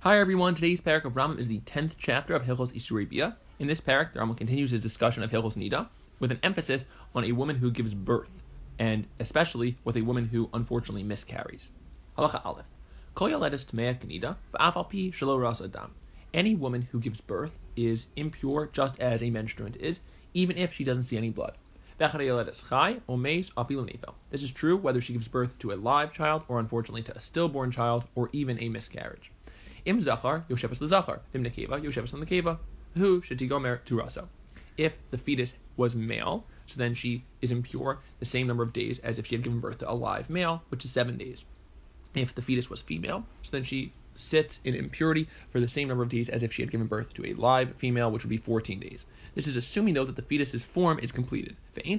Hi everyone, today's parak of Rambam is the 10th chapter of Hilchos Isurei Bia. In this parak, the Rambam continues his discussion of Hilchos Nida, with an emphasis on a woman who gives birth, and especially with a woman who unfortunately miscarries. Halacha Aleph. Kol yoledes tmea k'nida, v'af al pi shelo ras adam. Any woman who gives birth is impure just as a menstruant is, even if she doesn't see any blood. This is true whether she gives birth to a live child or unfortunately to a stillborn child or even a miscarriage. Im zachar yosheves lezachar, im nekeva yosheves lekeva, hu shetigomer turasa. If the fetus was male, so then she is impure the same number of days as if she had given birth to a live male, which is 7 days. If the fetus was female, so then she sits in impurity for the same number of days as if she had given birth to a live female, which would be 14 days. This is assuming, though, that the fetus's form is completed. Now,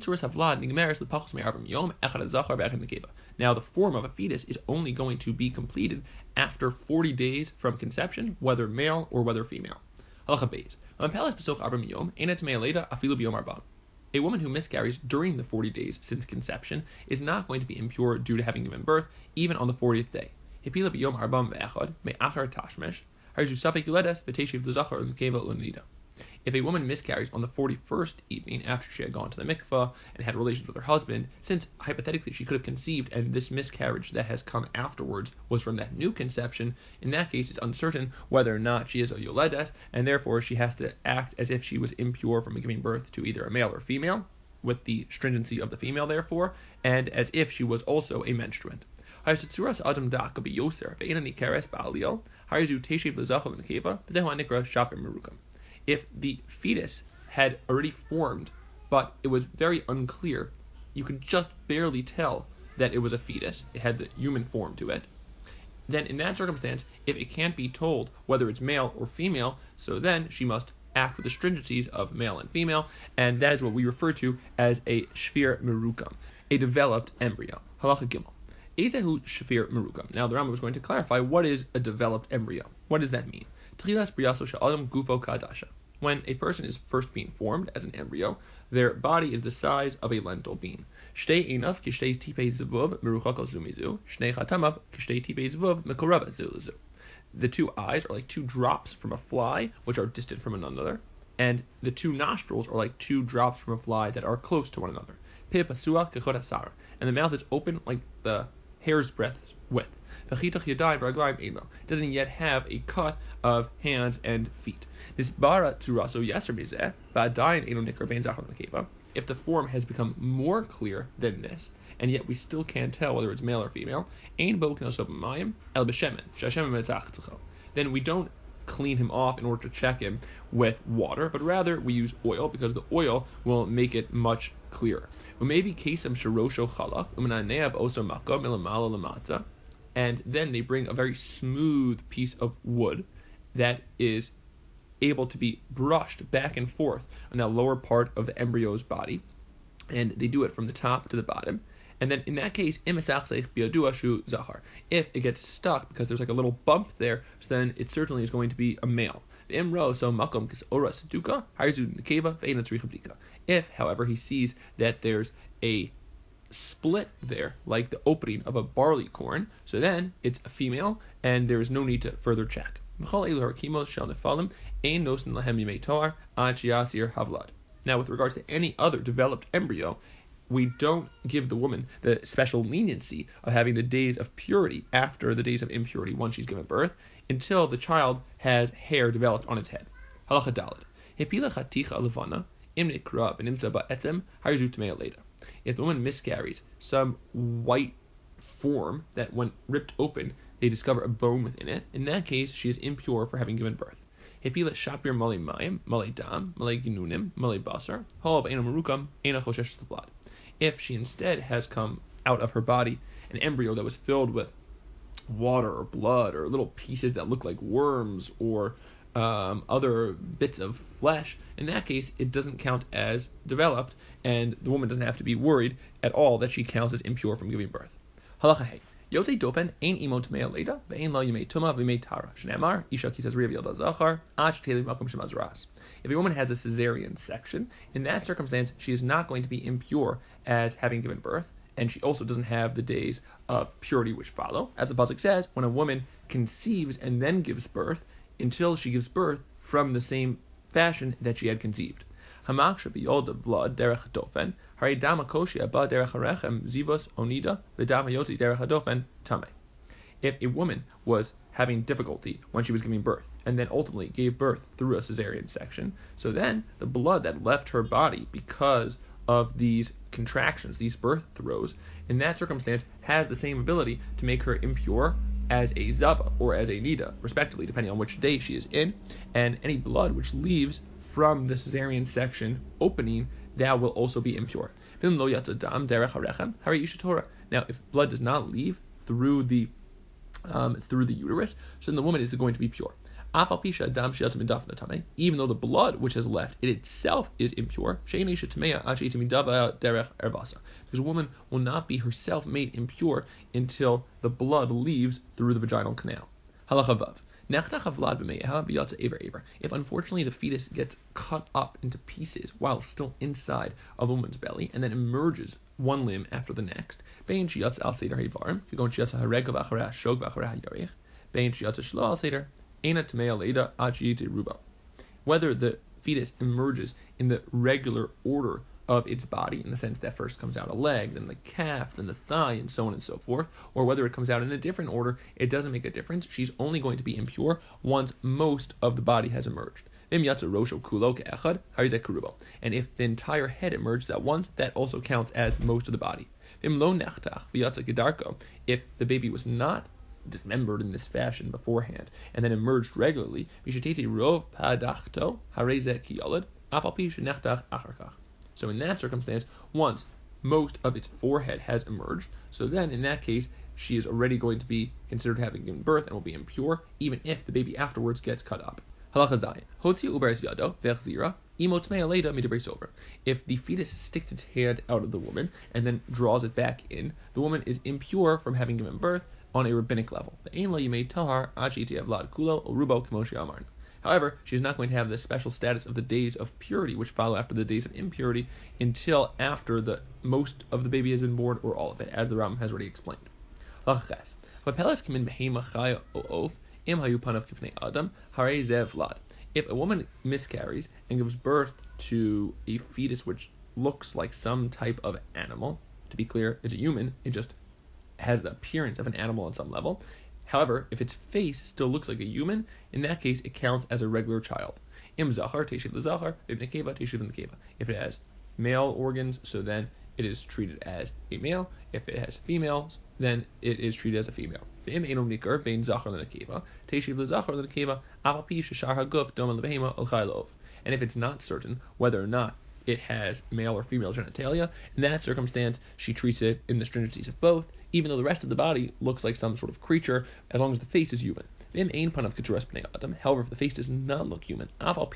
the form of a fetus is only going to be completed after 40 days from conception, whether male or whether female. A woman who miscarries during the 40 days since conception is not going to be impure due to having given birth, even on the 40th day. If a woman miscarries on the 41st evening after she had gone to the mikveh and had relations with her husband, since hypothetically she could have conceived and this miscarriage that has come afterwards was from that new conception, in that case it's uncertain whether or not she is a yoledes, and therefore she has to act as if she was impure from giving birth to either a male or female, with the stringency of the female therefore, and as if she was also a menstruant. If the fetus had already formed, but it was very unclear, you could just barely tell that it was a fetus, it had the human form to it, then in that circumstance, if it can't be told whether it's male or female, so then she must act with the stringencies of male and female, and that is what we refer to as a shvir merukam, a developed embryo. Halacha Gimel. Ezehu shvir merukam. Now the Rambam is going to clarify what is a developed embryo. What does that mean? When a person is first being formed as an embryo, their body is the size of a lentil bean. The two eyes are like two drops from a fly, which are distant from one another, and the two nostrils are like two drops from a fly that are close to one another. And the mouth is open like the hair's breadth width. It doesn't yet have a cut of hands and feet. If the form has become more clear than this, and yet we still can't tell whether it's male or female, then we don't clean him off in order to check him with water, but rather we use oil because the oil will make it much clearer. And then they bring a very smooth piece of wood that is able to be brushed back and forth on the lower part of the embryo's body, and they do it from the top to the bottom. And then in that case, if it gets stuck because there's like a little bump there, so then it certainly is going to be a male. If, however, he sees that there's a split there, like the opening of a barley corn, so then it's a female, and there is no need to further check. Now, with regards to any other developed embryo, we don't give the woman the special leniency of having the days of purity after the days of impurity once she's given birth, until the child has hair developed on its head. Halacha Dalet. If the woman miscarries some white form that when ripped open, they discover a bone within it, in that case, she is impure for having given birth. If she instead has come out of her body an embryo that was filled with water or blood or little pieces that look like worms or other bits of flesh, in that case it doesn't count as developed, and the woman doesn't have to be worried at all that she counts as impure from giving birth. Halacha Hey. Yotei dopen ein imo tmei leda ve'ein lo yimei tuma v'yimei tara. Shneimar isha kisas riv yelda zachar ad sheteli makom shemazras. If a woman has a cesarean section, in that circumstance she is not going to be impure as having given birth, and she also doesn't have the days of purity which follow. As the pasuk says, when a woman conceives and then gives birth until she gives birth from the same fashion that she had conceived. Hamaksha biyolda blood derech hadofen, hari dama koshia ba derech harechem zivos onida v'dama yotzi derech hadofen tame. If a woman was having difficulty when she was giving birth, and then ultimately gave birth through a cesarean section, so then the blood that left her body because of these contractions, these birth throes, in that circumstance has the same ability to make her impure as a zava or as a nida, respectively, depending on which day she is in, and any blood which leaves from the cesarean section opening, that will also be impure. Now, if blood does not leave through the uterus, so then the woman is going to be pure. Even though the blood which has left it itself is impure, because a woman will not be herself made impure until the blood leaves through the vaginal canal. Halacha Vav. If unfortunately the fetus gets cut up into pieces while still inside of the woman's belly and then emerges one limb after the next, whether the fetus emerges in the regular order of its body, in the sense that first comes out a leg, then the calf, then the thigh, and so on and so forth, or whether it comes out in a different order, it doesn't make a difference. She's only going to be impure once most of the body has emerged. And if the entire head emerges at once, that also counts as most of the body. If the baby was not dismembered in this fashion beforehand and then emerged regularly, so in that circumstance, once most of its forehead has emerged, so then in that case she is already going to be considered having given birth and will be impure, even if the baby afterwards gets cut up. If the fetus sticks its hand out of the woman and then draws it back in, the woman is impure from having given birth on a rabbinic level. However, she is not going to have the special status of the days of purity, which follow after the days of impurity, until after the most of the baby has been born, or all of it, as the Rambam has already explained. If a woman miscarries and gives birth to a fetus which looks like some type of animal, to be clear, it's a human, it just has the appearance of an animal on some level. However, if its face still looks like a human, in that case it counts as a regular child. If it has male organs, so then it is treated as a male. If it has females, then it is treated as a female. And if it's not certain whether or not it has male or female genitalia, in that circumstance she treats it in the stringencies of both, even though the rest of the body looks like some sort of creature, as long as the face is human. However, if the face does not look human, however,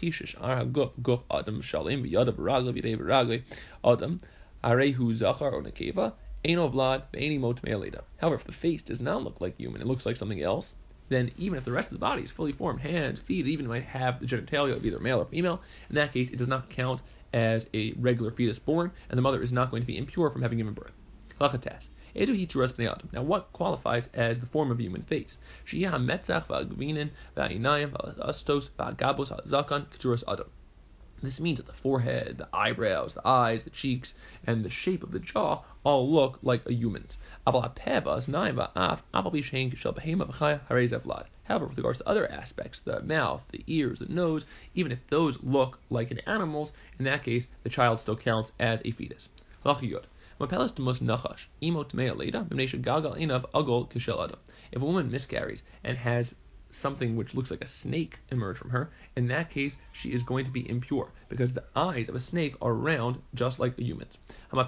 if the face does not look like human, it looks like something else, then even if the rest of the body is fully formed, hands, feet, it even might have the genitalia of either male or female, in that case it does not count as a regular fetus born, and the mother is not going to be impure from having given birth. Now, what qualifies as the form of human face? This means that the forehead, the eyebrows, the eyes, the cheeks, and the shape of the jaw all look like a human's. However, with regards to other aspects, the mouth, the ears, the nose, even if those look like an animal's, in that case, the child still counts as a fetus. If a woman miscarries and has something which looks like a snake emerge from her, in that case she is going to be impure, because the eyes of a snake are round just like a human's.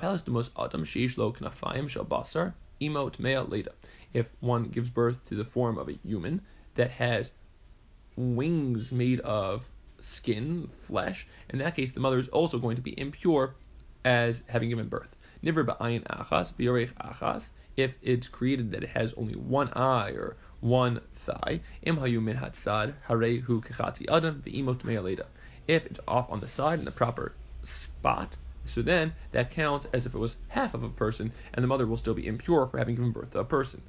If one gives birth to the form of a human that has wings made of skin, flesh, in that case the mother is also going to be impure as having given birth. If it's created that it has only one eye or one thigh, if it's off on the side in the proper spot, So then that counts as if it was half of a person, and the mother will still be impure for having given birth to a person.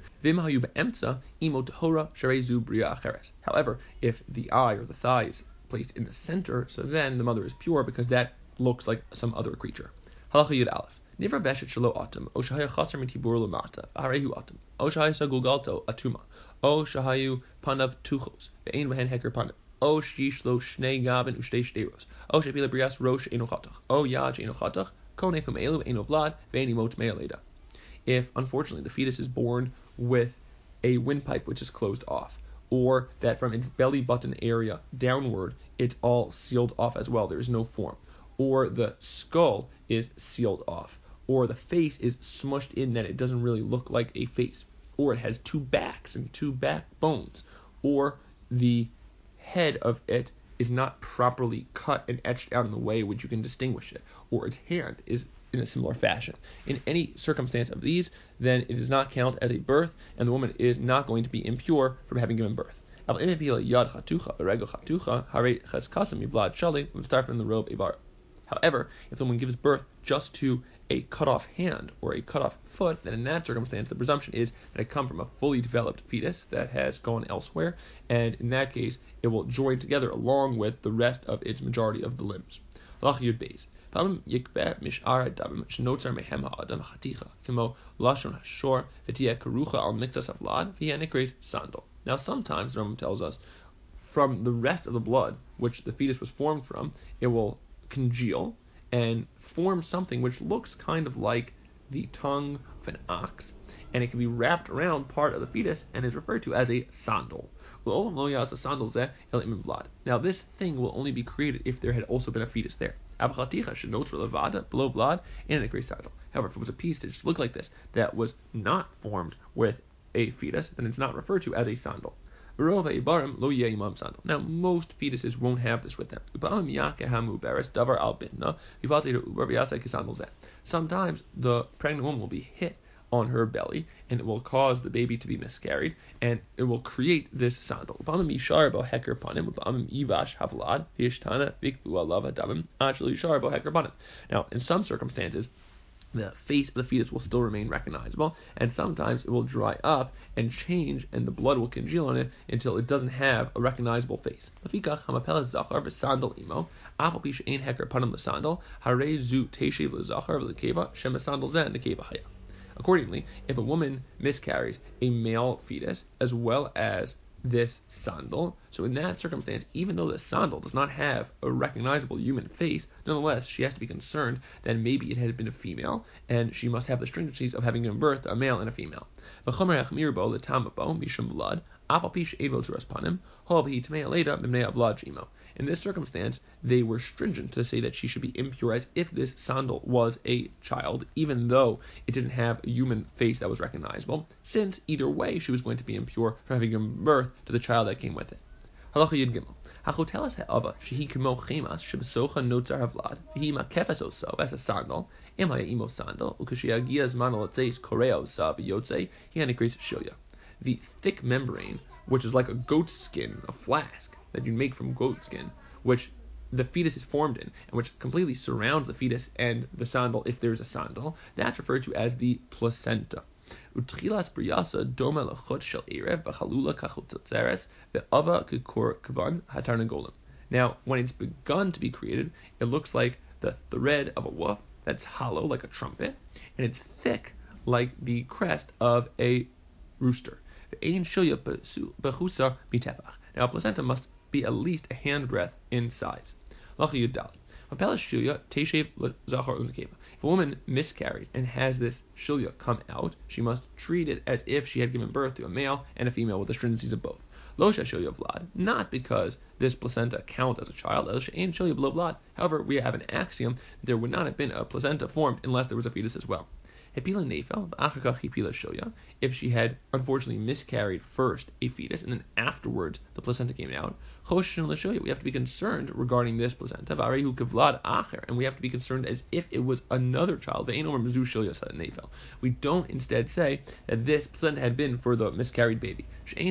However, if the eye or the thigh is placed in the center, so then the mother is pure because that looks like some other creature. Halacha Yud Aleph. Nivra beshet shelo atum, o shahaya chaser mitibur lamata, v'harehu atum, o shahaya sagugalto atuma, o shahayu panav tuchos, ve'ein vehen heker panav, o shishlo shnei gavin ushtei shteiros, o shepila brias rosh eno chatach, o yad eno chatach, kone from elu eno vlad, ve'eni mot me'aleda. If, unfortunately, the fetus is born with a windpipe which is closed off, or that from its belly button area downward, it's all sealed off as well, there is no form, or the skull is sealed off, or the face is smushed in that it doesn't really look like a face, or it has two backs and two backbones, or the head of it is not properly cut and etched out in the way which you can distinguish it, or its hand is in a similar fashion. In any circumstance of these, then it does not count as a birth, and the woman is not going to be impure from having given birth. However, if the woman gives birth just to a cut-off hand or a cut-off foot, then in that circumstance the presumption is that it comes from a fully developed fetus that has gone elsewhere, and in that case it will join together along with the rest of its majority of the limbs. Now sometimes, the Rambam tells us, from the rest of the blood which the fetus was formed from, it will congeal and form something which looks kind of like the tongue of an ox, and it can be wrapped around part of the fetus and is referred to as a sandal. Now this thing will only be created if there had also been a fetus there. However, if it was a piece that just looked like this, that was not formed with a fetus, then it's not referred to as a sandal. Now, most fetuses won't have this with them. Sometimes the pregnant woman will be hit on her belly, and it will cause the baby to be miscarried, and it will create this sandal. Now, in some circumstances, the face of the fetus will still remain recognizable, and sometimes it will dry up and change, and the blood will congeal on it until it doesn't have a recognizable face. Accordingly, if a woman miscarries a male fetus as well as this sandal, so in that circumstance, even though the sandal does not have a recognizable human face, nonetheless she has to be concerned that maybe it had been a female, and she must have the stringencies of having given birth to a male and a female. In this circumstance, they were stringent to say that she should be impure as if this sandal was a child, even though it didn't have a human face that was recognizable, since either way she was going to be impure from having given birth to the child that came with it. Halacha Yud Gimel. Hachotelas ha'ava shehi kimo chemas shebesocha notzar havlad v'hi makefes osa as a sandal imaya imo sandal ukashiagia zman alotzeis korea osa v'yotzei hianikris shilya. The thick membrane, which is like a goat skin, a flask that you make from goat skin, which the fetus is formed in, and which completely surrounds the fetus and the sandal, if there's a sandal, that's referred to as the placenta. Utchilas briyasa doma lachot shel erev b'chalula kachotzeres ve'ava kekor kavan hatarnagolim. Now, when it's begun to be created, it looks like the thread of a wolf that's hollow like a trumpet, and it's thick like the crest of a rooster. Now, a placenta must be at least a handbreadth in size. If a woman miscarried and has this shilya come out, she must treat it as if she had given birth to a male and a female with the stringencies of both. Not because this placenta counts as a child. However, we have an axiom that there would not have been a placenta formed unless there was a fetus as well. If she had unfortunately miscarried first a fetus and then afterwards the placenta came out, we have to be concerned regarding this placenta, and we have to be concerned as if it was another child. We don't instead say that this placenta had been for the miscarried baby,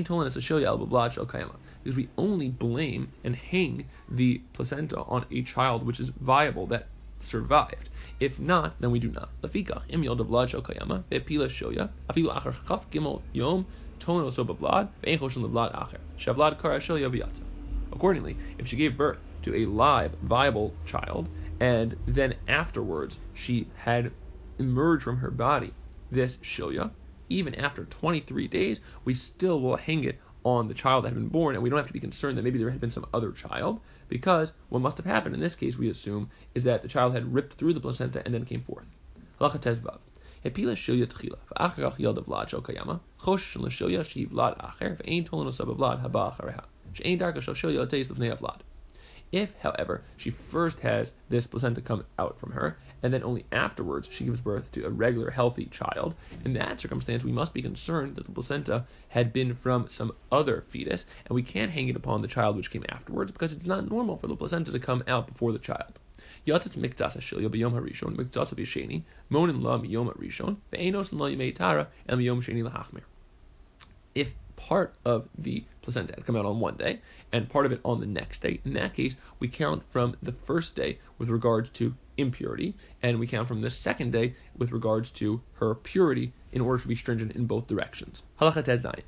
because we only blame and hang the placenta on a child which is viable, that survived. If not, then we do not. Lafika, im yod vlad shel kayama, ve'pila shoya, afilu achar chaf gimel yom, tono so b'vlad, ve'en choshen levlad acher. Shavlad kara shoya v'yatza. Accordingly, if she gave birth to a live, viable child, and then afterwards she had emerged from her body this shilya, even after 23 days, we still will hang it on the child that had been born, and we don't have to be concerned that maybe there had been some other child, because what must have happened in this case, we assume, is that the child had ripped through the placenta and then came forth. Halacha tezvav. Hepila shilya tchila, v'acharach yalda vlad shel kayama, choshen l'shilya she vlad acher, v'ein tolen osa b'vlad haba achareha, she'ein darka shel shilya l'teis l'fnei vlad. If, however, she first has this placenta come out from her, and then only afterwards she gives birth to a regular, healthy child, in that circumstance we must be concerned that the placenta had been from some other fetus, and we can't hang it upon the child which came afterwards, because it's not normal for the placenta to come out before the child. Yatzatz miktas hashilya b'yom harishon, miktas b'sheni, monin la miyom harishon, ve'enos la yimei tara, and miyom sheni lahachmir. If part of the placenta had come out on one day and part of it on the next day, in that case we count from the first day with regards to impurity, and we count from the second day with regards to her purity in order to be stringent in both directions. Halacha tezayin.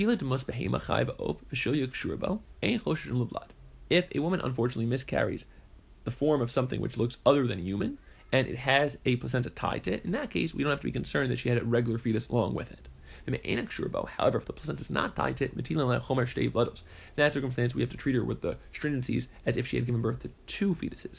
If a woman unfortunately miscarries the form of something which looks other than human, and it has a placenta tied to it, in that case we don't have to be concerned that she had a regular fetus along with it. However, if the placenta is not tied to it, in that circumstance we have to treat her with the stringencies as if she had given birth to two fetuses.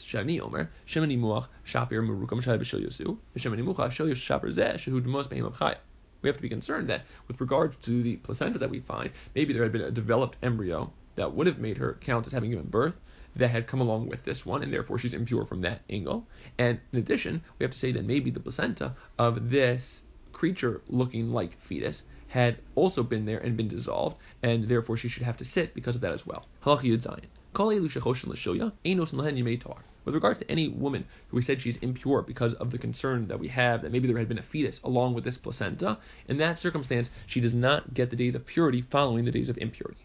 We have to be concerned that with regards to the placenta that we find, maybe there had been a developed embryo that would have made her count as having given birth that had come along with this one, and therefore she's impure from that angle. And in addition, we have to say that maybe the placenta of this creature looking like fetus had also been there and been dissolved, and therefore she should have to sit because of that as well. With regards to any woman who we said she's impure because of the concern that we have that maybe there had been a fetus along with this placenta, in that circumstance she does not get the days of purity following the days of impurity.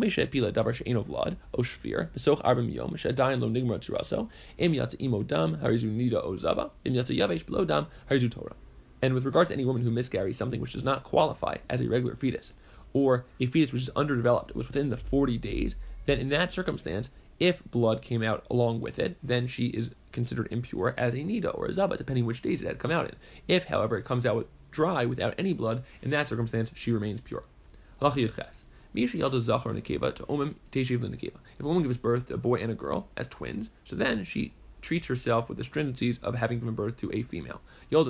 And with regards to any woman who miscarries something which does not qualify as a regular fetus, or a fetus which is underdeveloped, it was within the 40 days, then in that circumstance, if blood came out along with it, then she is considered impure as a nida or a zaba, depending which days it had come out in. If, however, it comes out dry without any blood, in that circumstance, she remains pure. If a woman gives birth to a boy and a girl as twins, so then she treats herself with the stringencies of having given birth to a female.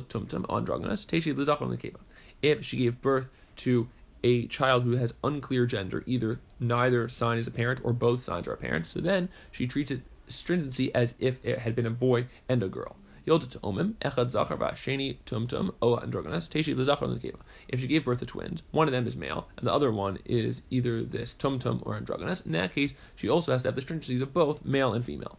If she gave birth to a child who has unclear gender, either neither sign is apparent or both signs are apparent, so then she treats it stringency as if it had been a boy and a girl. If she gave birth to twins, one of them is male, and the other one is either this tumtum or androgynous, in that case, she also has to have the stringencies of both male and female.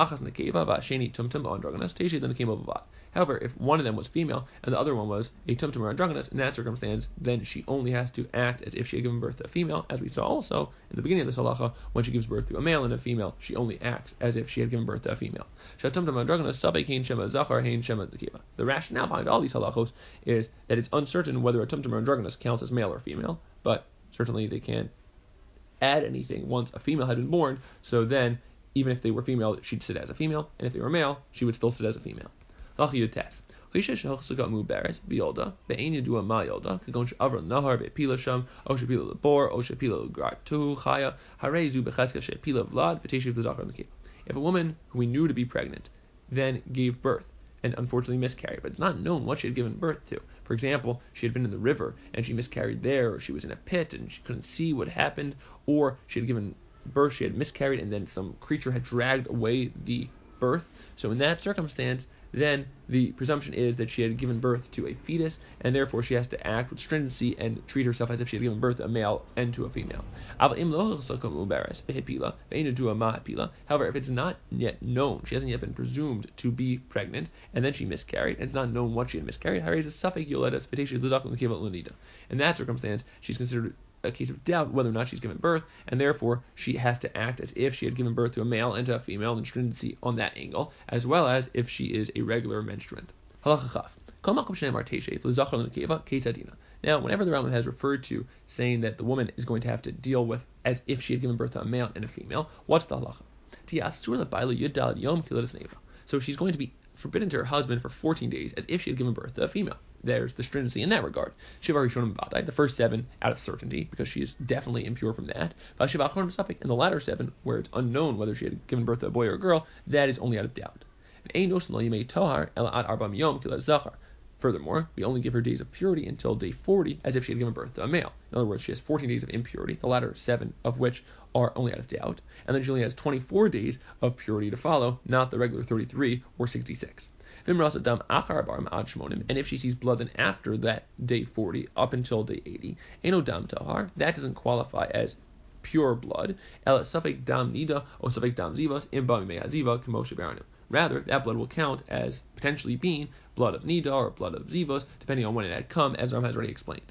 However, if one of them was female and the other one was a tumtum or androgynous, in that circumstance, then she only has to act as if she had given birth to a female, as we saw also in the beginning of this halacha, when she gives birth to a male and a female, she only acts as if she had given birth to a female. The rationale behind all these halachos is that it's uncertain whether a tumtum or androgynous counts as male or female, but certainly they can't add anything once a female had been born, so then even if they were female, she'd sit as a female, and if they were male, she would still sit as a female. If a woman who we knew to be pregnant then gave birth and unfortunately miscarried, but it's not known what she had given birth to. For example, she had been in the river and she miscarried there, or she was in a pit and she couldn't see what happened, or she had given birth, she had miscarried, and then some creature had dragged away the birth. So in that circumstance, then the presumption is that she had given birth to a fetus, and therefore she has to act with stringency and treat herself as if she had given birth to a male and to a female. However, if it's not yet known, she hasn't yet been presumed to be pregnant, and then she miscarried, and it's not known what she had miscarried, in that circumstance, she's considered a case of doubt whether or not she's given birth, and therefore she has to act as if she had given birth to a male and to a female, and stringency on that angle, as well as if she is a regular menstruant. Halacha Chaf. Now, whenever the Rambam has referred to saying that the woman is going to have to deal with as if she had given birth to a male and a female, what's the halacha? So she's going to be forbidden to her husband for 14 days as if she had given birth to a female. There's the stringency in that regard. Shiva Rishonim Badai, the first 7 out of certainty, because she is definitely impure from that. And the latter 7, where it's unknown whether she had given birth to a boy or a girl, that is only out of doubt. Furthermore, we only give her days of purity until day 40 as if she had given birth to a male. In other words, she has 14 days of impurity, the latter 7 of which are only out of doubt, and then she only has 24 days of purity to follow, not the regular 33 or 66. And if she sees blood then after that day 40 up until day 80, that doesn't qualify as pure blood. Rather, that blood will count as potentially being blood of Nida or blood of Zivos, depending on when it had come, as Ram has already explained.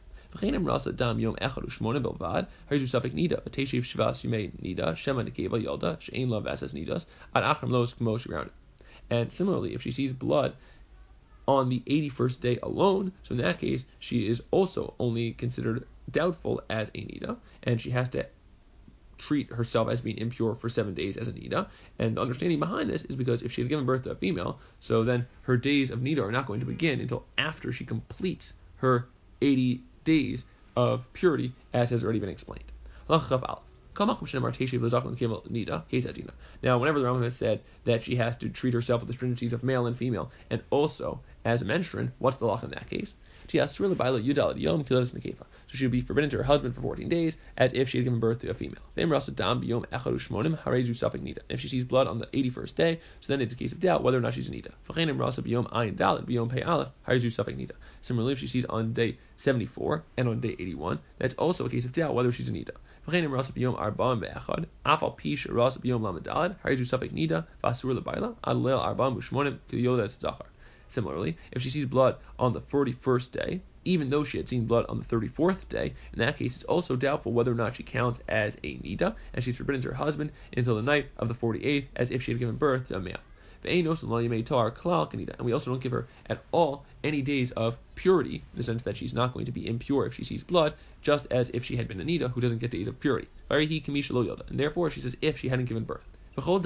And similarly, if she sees blood on the 81st day alone, so in that case, she is also only considered doubtful as a Nida, and she has to treat herself as being impure for 7 days as a Nida. And the understanding behind this is because if she had given birth to a female, so then her days of Nida are not going to begin until after she completes her 80 days of purity, as has already been explained. Now, whenever the Rambam has said that she has to treat herself with the stringencies of male and female, and also as a menstruant, what's the law in that case? So she would be forbidden to her husband for 14 days, as if she had given birth to a female. If she sees blood on the 81st day, so then it's a case of doubt whether or not she's a Nida. Similarly, if she sees on day 74 and on day 81, that's also a case of doubt whether she's a Nida. Similarly, if she sees blood on the 41st day, even though she had seen blood on the 34th day, in that case it's also doubtful whether or not she counts as a Nida, and she's forbidden to her husband until the night of the 48th, as if she had given birth to a male. And we also don't give her at all any days of purity, in the sense that she's not going to be impure if she sees blood, just as if she had been a Nida who doesn't get days of purity. And therefore she's as if she hadn't given birth. And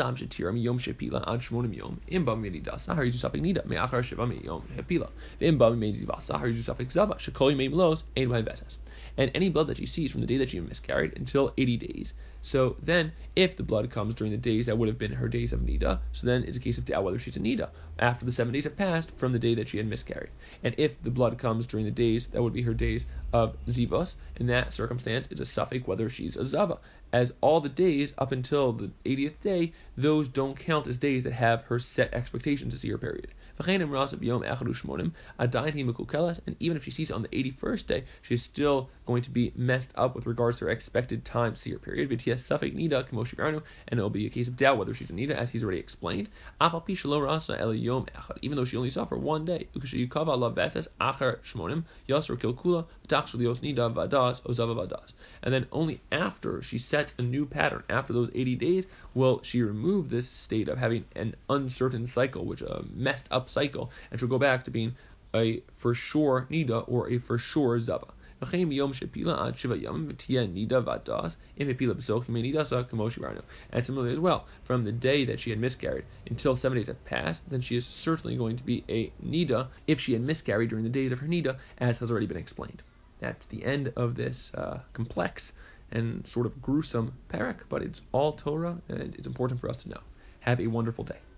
any blood that she sees from the day that she miscarried until 80 days. So then, if the blood comes during the days that would have been her days of Nida, so then it's a case of doubt whether she's a Nida, after the 7 days have passed from the day that she had miscarried. And if the blood comes during the days that would be her days of Zivos, in that circumstance, it's a suffix whether she's a Zava, as all the days up until the 80th day, those don't count as days that have her set expectation to see her period. And even if she sees it on the 81st day, she's still going to be messed up with regards to her expected time to see her period. And it will be a case of doubt whether she's a Nida, as he's already explained. Even though she only saw for 1 day. And then only after she sets a new pattern, after those 80 days, will she remove this state of having an uncertain cycle, which a messed up cycle, and she'll go back to being a for sure Nida or a for sure Zava. And similarly as well, from the day that she had miscarried until 7 days have passed, then she is certainly going to be a Nida if she had miscarried during the days of her Nida, as has already been explained. That's the end of this complex and sort of gruesome parak, but it's all Torah, and it's important for us to know. Have a wonderful day.